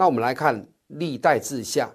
那我们来看历代志下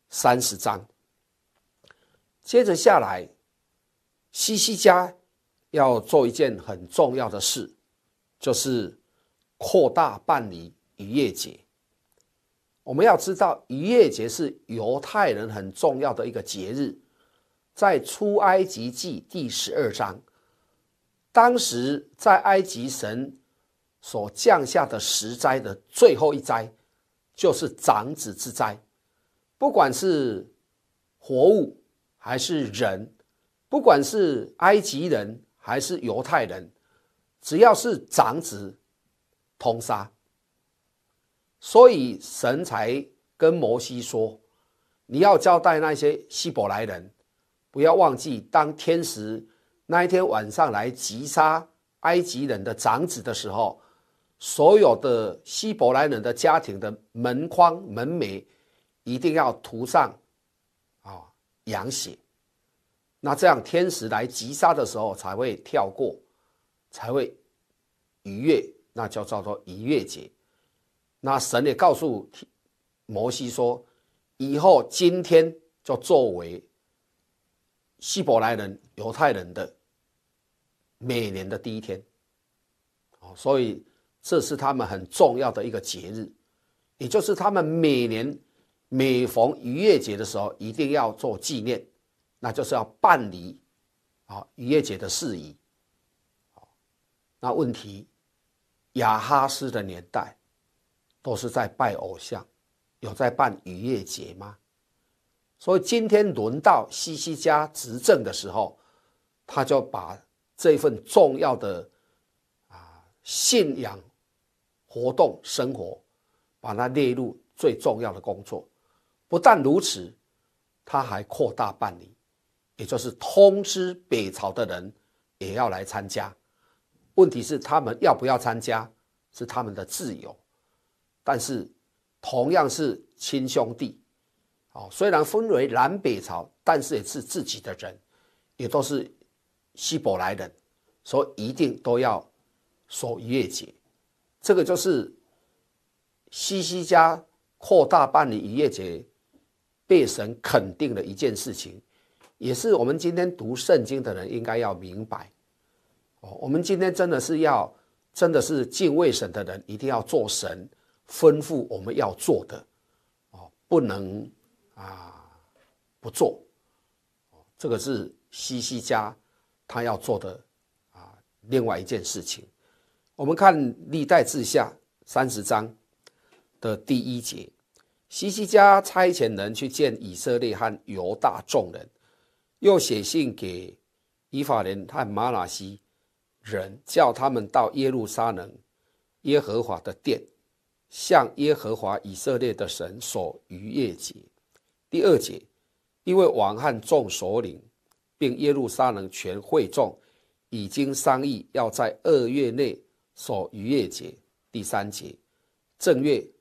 30章，接着下来，西西家要做一件很重要的事，就是扩大办理逾越节。我们要知道，逾越节是犹太人很重要的一个节日，在出埃及记第12章，当时在埃及神所降下的10灾的最后一灾，就是长子之灾。不管是活物还是人，不管是埃及人还是犹太人，只要是长子通杀。所以神才跟摩西说，你要交代那些希伯来人，不要忘记，当天使那一天晚上来击杀埃及人的长子的时候，所有的希伯来人的家庭的门框门楣一定要涂上羊血，那这样天使来击杀的时候才会跳过，才会逾越，那就叫做逾越节。那神也告诉摩西说，以后今天就作为希伯来人犹太人的每年的第一天，所以这是他们很重要的一个节日，也就是他们每逢逾越节的时候一定要做纪念，那就是要办理逾越节的事宜。那问题，亚哈斯的年代都是在拜偶像，有在办逾越节吗？所以今天轮到西西家执政的时候，他就把这份重要的信仰活动生活，把它列入最重要的工作。不但如此，他还扩大办理，也就是通知北朝的人也要来参加。问题是他们要不要参加是他们的自由，但是同样是亲兄弟，虽然分为南北朝，但是也是自己的人，也都是希伯来人，所以一定都要守逾越节。这个就是西西家扩大办理逾越节被神肯定的一件事情，也是我们今天读圣经的人应该要明白。我们今天真的是敬畏神的人，一定要做神吩咐我们要做的，不能不做。这个是西西家他要做的另外一件事情。我们看历代志下30章的第1节，西西家差遣人去见以色列和犹大众人，又写信给以法莲和玛拿西人，叫他们到耶路撒冷耶和华的殿，向耶和华以色列的神守逾越节。第2节，因为王和众首领并耶路撒冷全会众已经商议，要在2月内守逾越节。第3节，正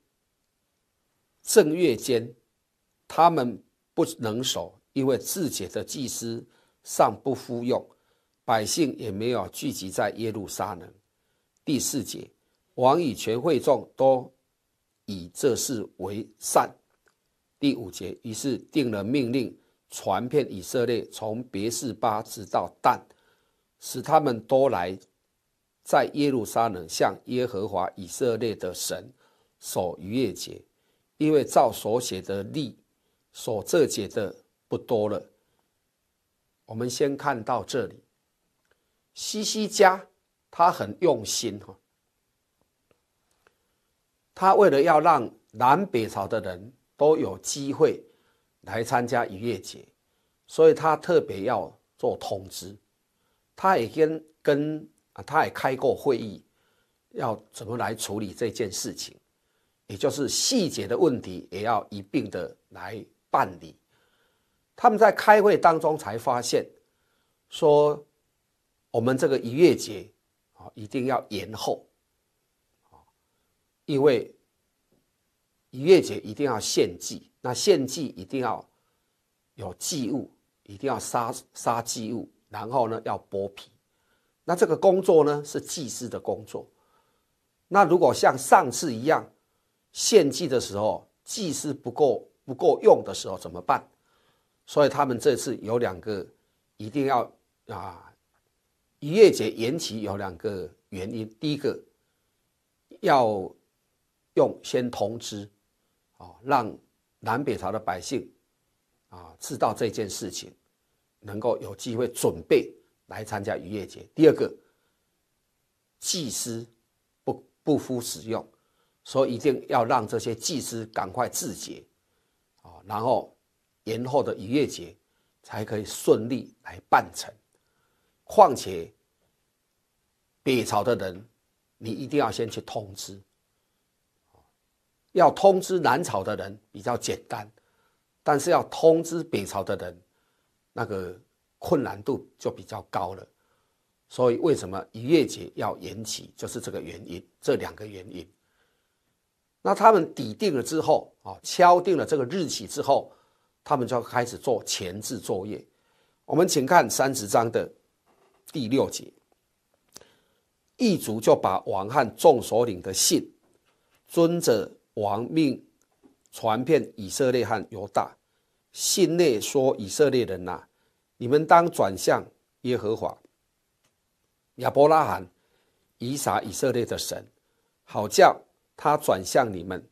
月间他们不能守，因为自己的祭司尚不服用，百姓也没有聚集在耶路撒冷。第4节，王与全会众都以这事为善。第5节，于是定了命令，传遍以色列，从别是巴直到但，使他们都来在耶路撒冷向耶和华以色列的神守逾越节，因为照所写的例，守这节的不多了。我们先看到这里，西西家他很用心，他为了要让南北朝的人都有机会来参加逾越节，所以他特别要做通知。他也他也开过会议，要怎么来处理这件事情，也就是细节的问题也要一并的来办理。他们在开会当中才发现说，我们这个逾越节一定要延后，因为逾越节一定要献祭，那献祭一定要有祭物，一定要杀祭物，然后呢要剥皮。那这个工作呢是祭司的工作。那如果像上次一样献祭的时候祭司不够用的时候怎么办？所以他们这次有2个一定要逾越节延期有2个原因。第一个，要先通知让南北朝的百姓知道这件事情，能够有机会准备来参加逾越节。第二个，祭司不敷使用，所以一定要让这些祭司赶快自洁然后延后的逾越节才可以顺利来办成。况且北朝的人你一定要先去通知，要通知南朝的人比较简单，但是要通知北朝的人那个困难度就比较高了。所以为什么逾越节要延期，就是这个原因，这2个原因。那他们抵定了之后敲定了这个日期之后，他们就要开始做前置作业。我们请看30章的第6节，异族就把王和众首领的信遵着王命传遍以色列和犹大。信内说，以色列人你们当转向耶和华亚伯拉罕、以撒、以色列的神，好叫他转向你们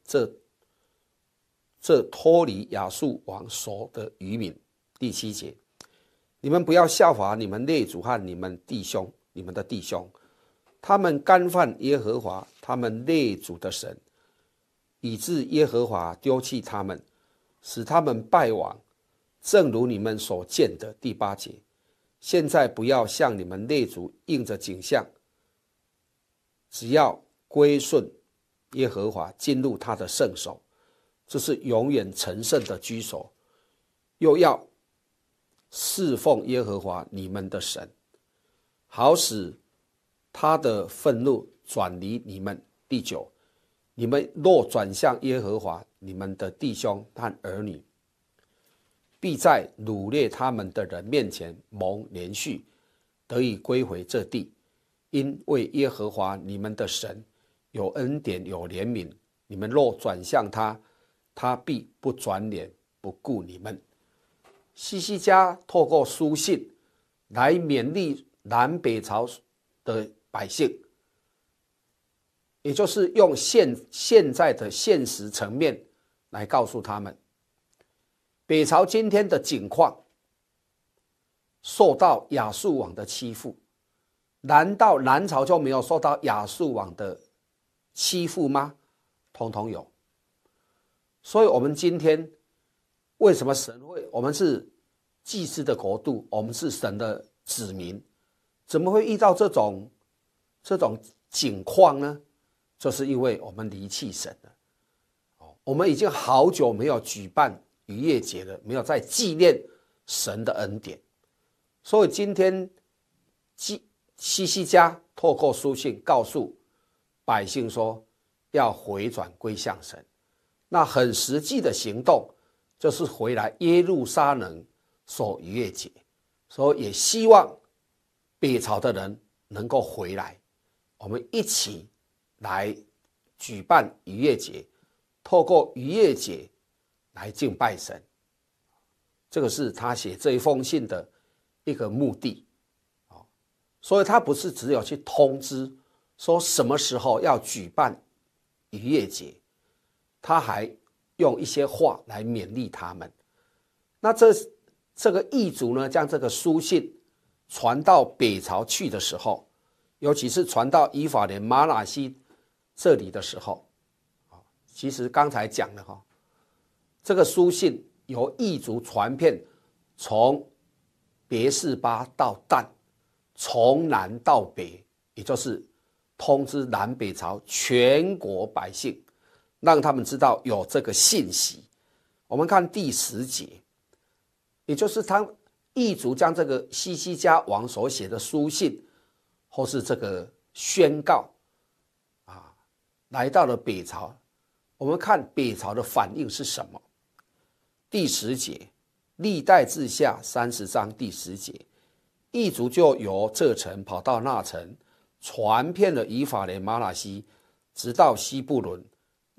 这脱离亚述王手的渔民。第7节，你们不要效法你们列祖和你们的弟兄，他们干犯耶和华他们列祖的神，以致耶和华丢弃他们，使他们败亡，正如你们所见的。第8节，现在不要向你们列祖应着景象，只要归顺耶和华，进入他的圣所，这是永远成圣的居所，又要侍奉耶和华你们的神，好使他的愤怒转离你们。第9，你们若转向耶和华你们的弟兄和儿女，必在掳掠他们的人面前蒙连续，得以归回这地。因为耶和华你们的神有恩典有怜悯，你们若转向他，他必不转脸不顾你们。西西家透过书信来勉励南北朝的百姓，也就是用现在的现实层面来告诉他们，北朝今天的境况受到亚述王的欺负，难道南朝就没有受到亚述王的欺负吗？统统有。所以我们今天为什么神会，我们是祭司的国度，我们是神的子民，怎么会遇到这种境况呢？就是因为我们离弃神了。我们已经好久没有举办逾越节了，没有在纪念神的恩典。所以今天西西家透过书信告诉百姓说，要回转归向神。那很实际的行动就是回来耶路撒冷守逾越节，所以也希望北朝的人能够回来，我们一起来举办逾越节，透过逾越节来敬拜神。这个是他写这一封信的一个目的。所以他不是只有去通知说什么时候要举办逾越节，他还用一些话来勉励他们。那这个异族呢，将这个书信传到北朝去的时候，尤其是传到以法莲玛拿西这里的时候，其实刚才讲了这个书信由异族传遍，从别是巴到但，从南到北，也就是通知南北朝全国百姓，让他们知道有这个信息。我们看第10节，也就是他异族将这个西西家王所写的书信或是这个宣告来到了北朝。我们看北朝的反应是什么？第10节，历代志下30章第10节，异族就由这城跑到那城，传遍了以法莲玛拿西，直到西布伦，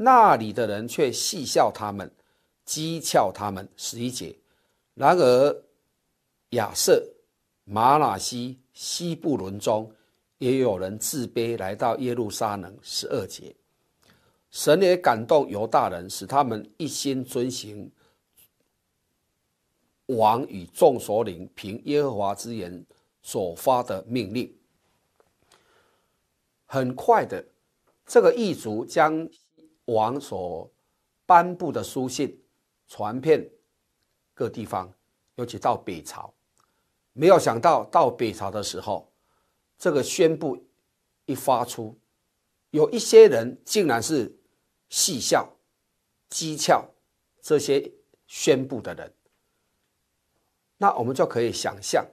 那里的人却戏笑他们，讥诮他们。11节，然而亚瑟、玛拿西、西布伦中也有人自卑来到耶路撒冷。12节，神也感动犹大人，使他们一心遵行王与众首领凭耶和华之言所发的命令。很快的，这个异族将王所颁布的书信传遍各地方，尤其到北朝。没有想到到北朝的时候，这个宣布一发出，有一些人竟然是戏笑讥诮这些宣布的人。那我们就可以想象，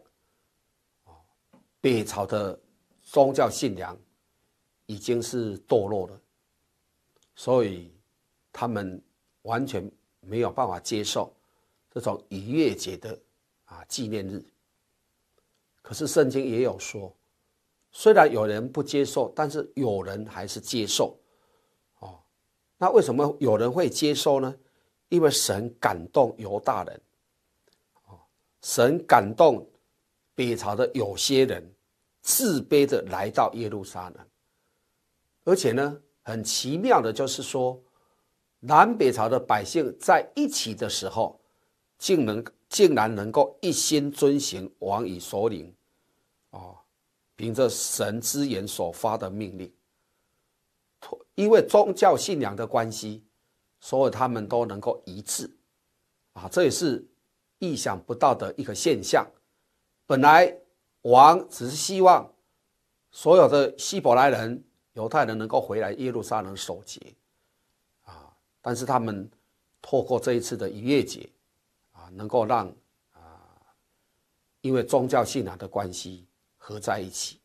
北朝的宗教信仰已经是堕落了，所以他们完全没有办法接受这种逾越节的纪念日。可是圣经也有说，虽然有人不接受，但是有人还是接受。那为什么有人会接受呢？因为神感动犹大人，神感动北朝的有些人自卑的来到耶路撒冷。而且呢，很奇妙的就是说，南北朝的百姓在一起的时候，竟然能够一心遵行王与首领凭着神之言所发的命令。因为宗教信仰的关系，所以他们都能够一致这也是意想不到的一个现象。本来王只是希望所有的希伯来人、犹太人能够回来耶路撒冷守节但是他们透过这一次的逾越节能够让因为宗教信仰的关系合在一起。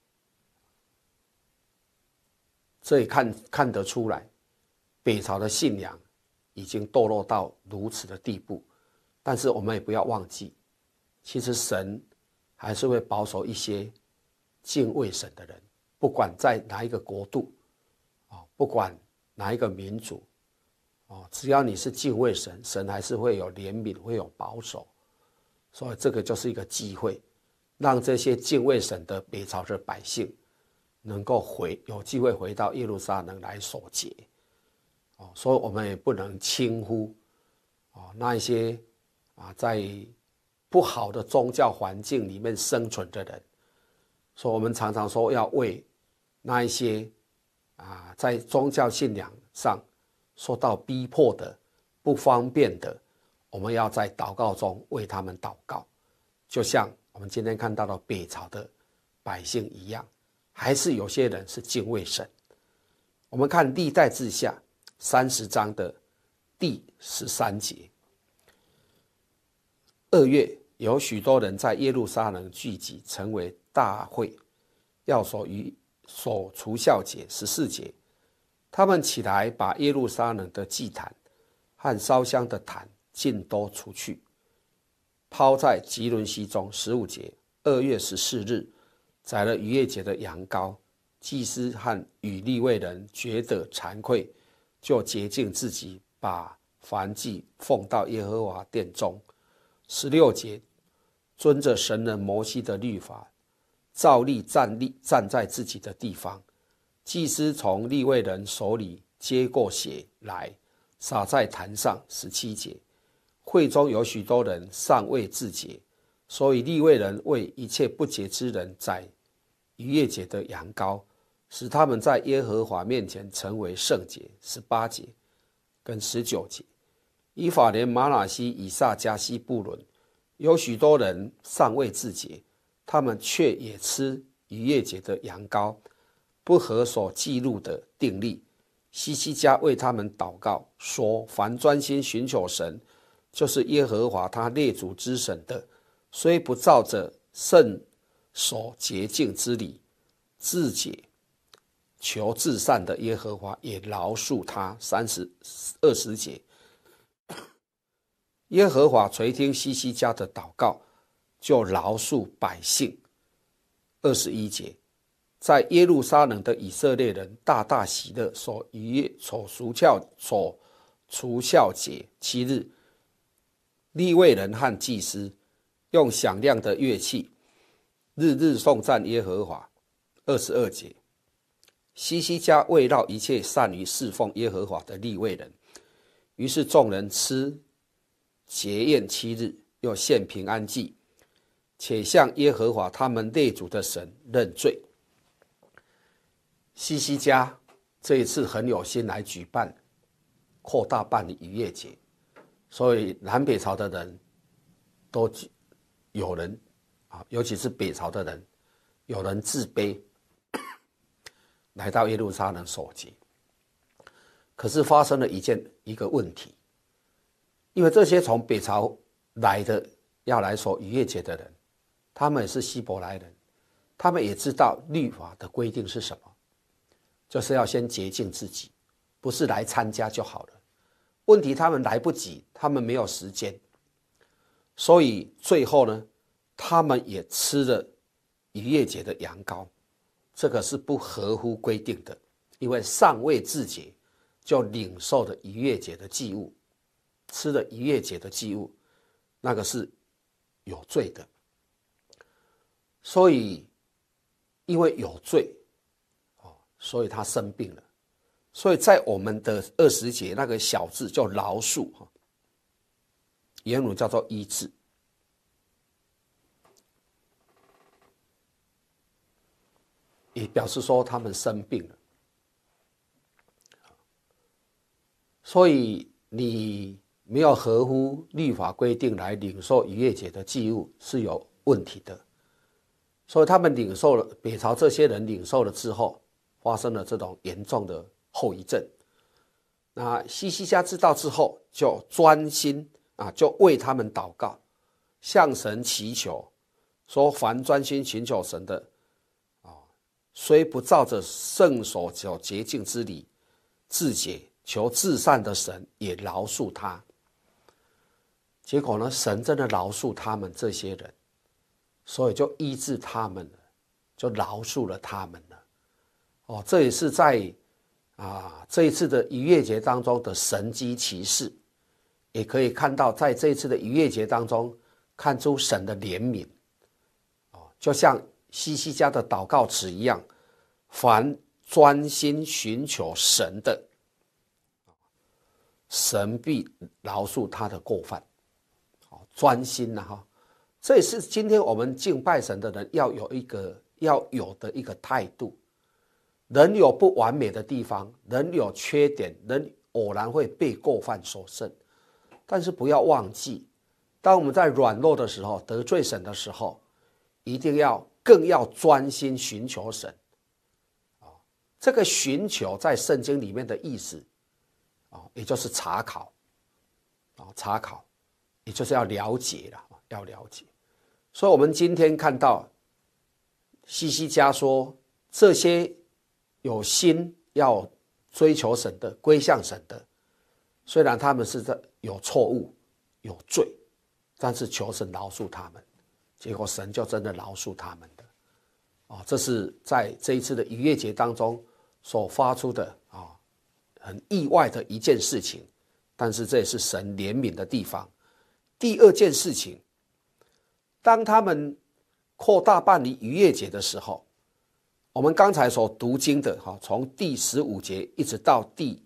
这也看得出来，北朝的信仰已经堕落到如此的地步。但是我们也不要忘记，其实神还是会保守一些敬畏神的人，不管在哪一个国度不管哪一个民族只要你是敬畏神，神还是会有怜悯，会有保守。所以这个就是一个机会，让这些敬畏神的北朝的百姓能够有机会回到耶路撒冷来守节。所以我们也不能轻忽那一些在不好的宗教环境里面生存的人。所以我们常常说要为那一些在宗教信仰上受到逼迫的、不方便的，我们要在祷告中为他们祷告。就像我们今天看到的北朝的百姓一样，还是有些人是敬畏神。我们看历代志下30章的第13节，2月有许多人在耶路撒冷聚集，成为大会，要守除酵节。14节，他们起来把耶路撒冷的祭坛和烧香的坛尽都除去，抛在基伦溪中。15节，2月14日宰了逾越节的羊羔，祭司和与利未人觉得惭愧，就洁净自己，把燔祭奉到耶和华殿中。16节，遵着神人摩西的律法，照例站在自己的地方。祭司从利未人手里接过血来，洒在坛上。17节，会中有许多人尚未自洁，所以利未人为一切不洁之人宰逾越节的羊羔，使他们在耶和华面前成为圣洁。18节跟19节，以法莲、玛拿西、以撒加西布伦有许多人尚未自洁，他们却也吃逾越节的羊羔，不合所记录的定例。希西家为他们祷告说，凡专心寻求神，就是耶和华他列祖之神的，虽不照着圣所洁净之理自洁，求至善的耶和华也饶恕他。20节，耶和华垂听希西家的祷告，就饶恕百姓。21节， 在耶路撒冷的以色列人大大喜乐，守除酵节7日。利未人和祭司用响亮的乐器，日日颂赞耶和华。22节，希西家围绕一切善于侍奉耶和华的利未人，于是众人吃节宴7日，又献平安祭，且向耶和华他们列祖的神认罪。希西家这一次很有心来举办，扩大办理逾越节，所以南北朝的人都有人尤其是北朝的人，有人自卑来到耶路撒冷守节。可是发生了一个问题，因为这些从北朝来的要来守逾越节的人，他们也是希伯来人，他们也知道律法的规定是什么，就是要先洁净自己，不是来参加就好了。问题他们来不及，他们没有时间，所以最后呢，他们也吃了逾越节的羊羔，这个是不合乎规定的，因为尚未自洁就领受了逾越节的祭物，吃了逾越节的祭物，那个是有罪的。所以因为有罪，所以他生病了。所以在我们的20节那个小字叫饶恕，原文叫做医治，也表示说他们生病了。所以你没有合乎律法规定来领受逾越节的祭物是有问题的。所以他们领受了，北朝这些人领受了之后，发生了这种严重的后遗症。那希西家知道之后，就专心就为他们祷告，向神祈求，说凡专心寻求神的虽不照着圣所所洁净之理自洁，求至善的神也饶恕他。结果呢，神真的饶恕他们这些人，所以就医治他们了，就饶恕了他们了。这也是在这一次的逾越节当中的神迹奇事，也可以看到在这一次的逾越节当中看出神的怜悯。就像希西家的祷告词一样，凡专心寻求神的，神必饶恕他的过犯。专心这也是今天我们敬拜神的人要有的一个态度。人有不完美的地方，人有缺点，人偶然会被过犯所胜，但是不要忘记，当我们在软弱的时候，得罪神的时候，一定更要专心寻求神。这个寻求在圣经里面的意思也就是查考，也就是要了解了，要了解。所以我们今天看到希西家说，这些有心要追求神的，归向神的，虽然他们是有错误有罪，但是求神饶恕他们，结果神就真的饶恕他们的。这是在这一次的逾越节当中所发出的很意外的一件事情，但是这也是神怜悯的地方。第二件事情，当他们扩大办理逾越节的时候，我们刚才所读经的从第15节一直到第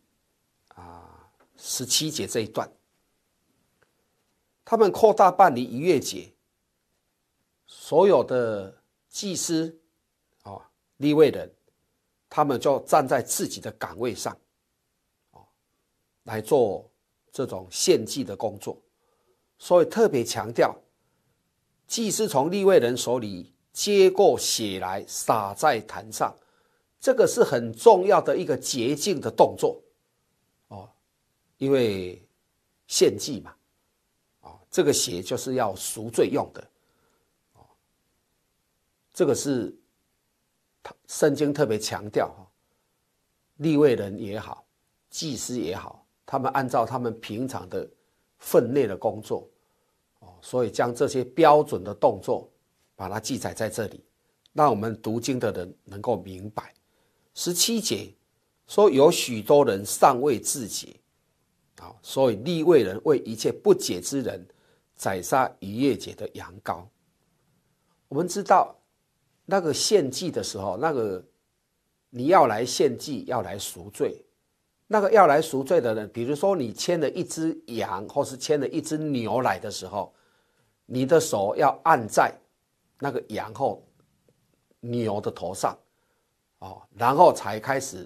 17节这一段，他们扩大办理逾越节，所有的祭司利未人，他们就站在自己的岗位上来做这种献祭的工作。所以特别强调，祭司从利未人手里接过血来洒在坛上，这个是很重要的一个洁净的动作因为献祭嘛这个血就是要赎罪用的这个是圣经特别强调利未人也好，祭司也好，他们按照他们平常的分内的工作所以将这些标准的动作把它记载在这里， 让我们读经的人能够明白。17节说有许多人尚未自洁，所以利未人为一切不洁之人宰杀逾越节的羊羔。我们知道那个献祭的时候，那个你要来献祭，要来赎罪，那个要来赎罪的人，比如说你牵了一只羊或是牵了一只牛来的时候，你的手要按在那个羊或牛的头上，然后才开始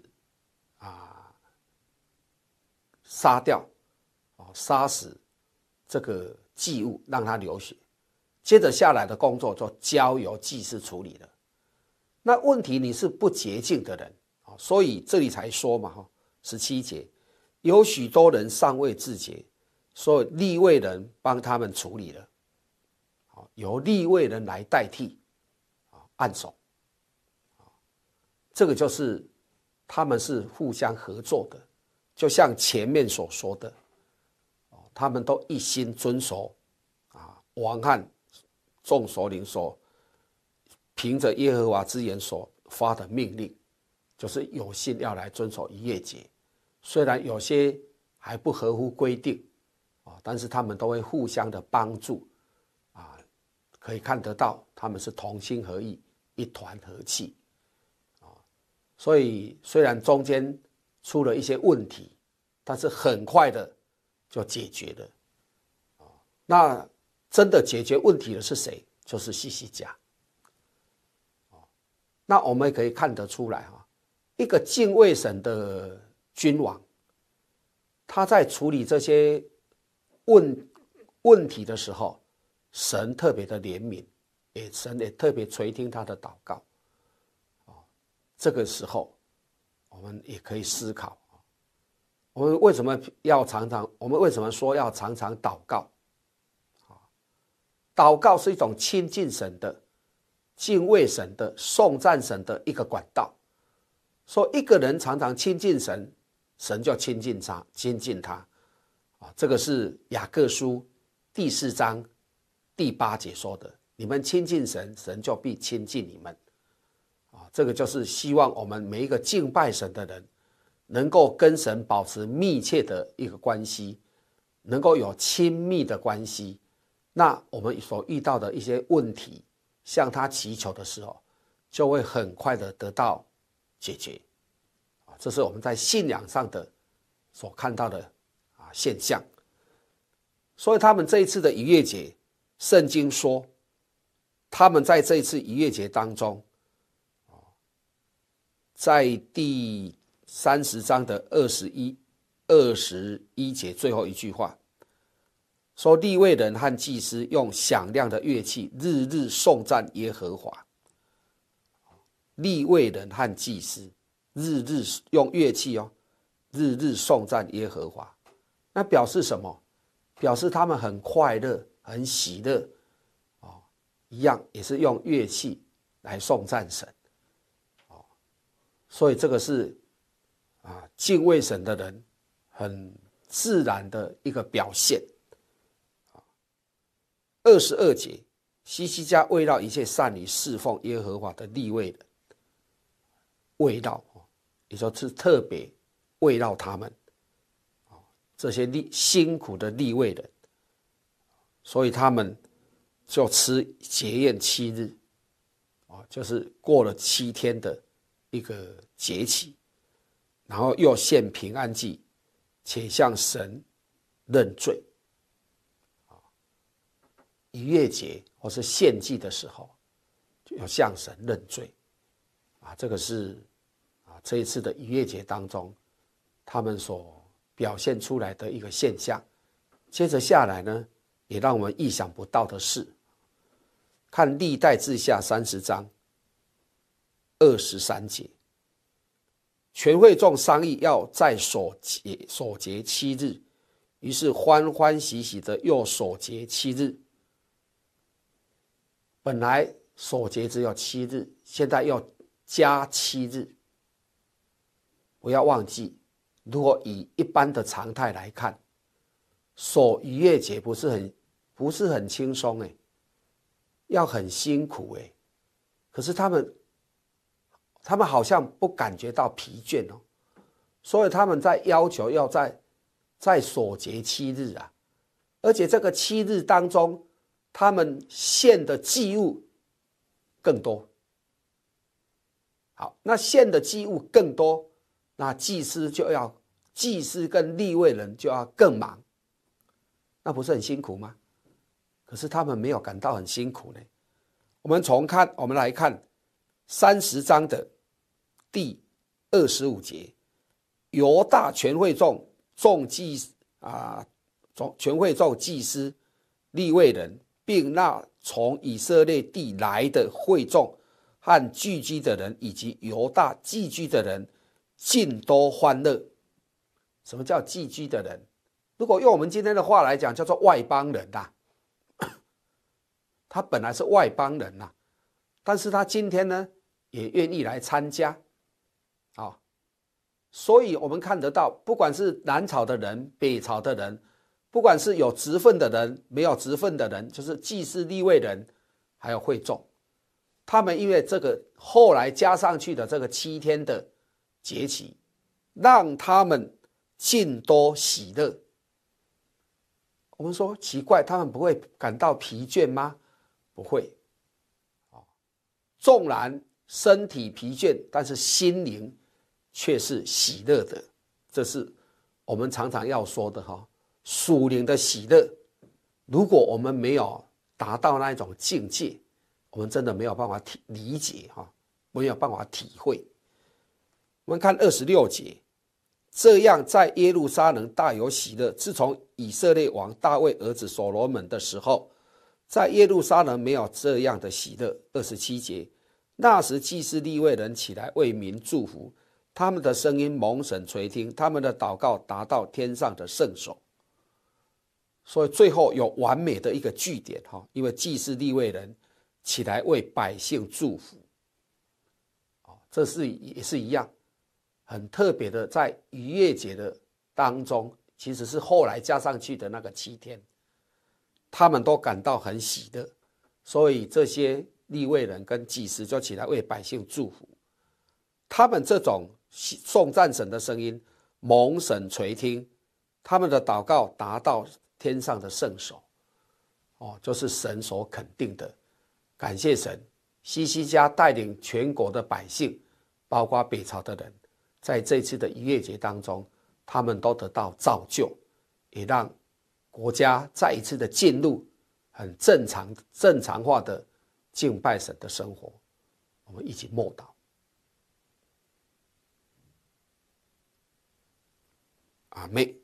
杀掉，杀死这个祭物，让它流血。接着下来的工作就交由祭司处理了。那问题你是不洁净的人，所以这里才说嘛，17节有许多人尚未自洁，所以利未人帮他们处理了，由利未人来代替按手。这个就是他们是互相合作的，就像前面所说的，他们都一心遵守王和众首领所凭着耶和华之言所发的命令，就是有心要来遵守逾越节。虽然有些还不合乎规定，但是他们都会互相的帮助，可以看得到他们是同心合意，一团和气。所以虽然中间出了一些问题，但是很快的就解决了。那真的解决问题的是谁？就是西西家。那我们也可以看得出来，一个敬畏神的君王，他在处理这些问题的时候，神特别的怜悯，神也特别垂听他的祷告。这个时候我们也可以思考，我们为什么说要常常祷告？祷告是一种亲近神的、敬畏神的、颂赞神的一个管道。说一个人常常亲近神，神就亲近他。这个是雅各书第4章第8节说的：你们亲近神，神就必亲近你们。这个就是希望我们每一个敬拜神的人，能够跟神保持密切的一个关系，能够有亲密的关系。那我们所遇到的一些问题，向他祈求的时候，就会很快的得到解决。这是我们在信仰上的所看到的现象。所以他们这一次的逾越节，圣经说他们在这一次逾越节当中，在第30章的21节最后一句话说，利未人和祭司用响亮的乐器日日颂赞耶和华。利未人和祭司日日用乐器日日颂赞耶和华。那表示什么？表示他们很快乐，很喜乐，一样也是用乐器来颂赞神。所以这个是敬畏神的人很自然的一个表现。22节，西西家围绕一切善于侍奉耶和华的利未人，围绕，也就是特别围绕他们，这些辛苦的利未人，所以他们就吃节宴7日，就是过了7天的一个节期，然后又献平安祭，且向神认罪。逾越节或是献祭的时候，就要向神认罪。这个是这一次的逾越节当中，他们所表现出来的一个现象。接着下来呢，也让我们意想不到的是，看历代志下30章23节，全会众商议要在守节7日，于是欢欢喜喜的又守节7日。本来守节只有7日，现在又加7日。不要忘记，如果以一般的常态来看，守逾越节不是很轻松，要很辛苦。 可是他们好像不感觉到疲倦哦，所以他们在要求要在守节7日啊，而且这个7日当中，他们献的祭物更多。好，那献的祭物更多，那祭司跟利未人就要更忙，那不是很辛苦吗？可是他们没有感到很辛苦呢。我们来看30章的第25节，犹大全会众全会众祭司利未人，并那从以色列地来的会众和聚居的人，以及犹大寄居的人，尽都欢乐。什么叫寄居的人？如果用我们今天的话来讲，叫做外邦人啦。他本来是外邦人啦，但是他今天呢，也愿意来参加。所以我们看得到，不管是南朝的人、北朝的人，不管是有职分的人、没有职分的人，就是祭司、利未人，还有会众，他们因为这个后来加上去的这个7天的节期，让他们尽都喜乐。我们说奇怪，他们不会感到疲倦吗？不会。纵然身体疲倦，但是心灵却是喜乐的。这是我们常常要说的属灵的喜乐。如果我们没有达到那一种境界，我们真的没有办法理解，没有办法体会。我们看26节，这样在耶路撒冷大有喜乐。自从以色列王大卫儿子所罗门的时候，在耶路撒冷没有这样的喜乐。27节，那时祭司利未人起来为民祝福，他们的声音蒙神垂听，他们的祷告达到天上的圣所。所以最后有完美的一个句点，因为祭司利未人起来为百姓祝福。这也是一样很特别的，在逾越节的当中，其实是后来加上去的那个7天，他们都感到很喜乐，所以这些利未人跟祭司就起来为百姓祝福。他们这种颂赞神的声音蒙神垂听，他们的祷告达到天上的圣所，就是神所肯定的。感谢神，西西家带领全国的百姓，包括北朝的人，在这次的逾越节当中，他们都得到造就，也让国家再一次的进入很正常化的敬拜神的生活。我们一起默祷。阿们。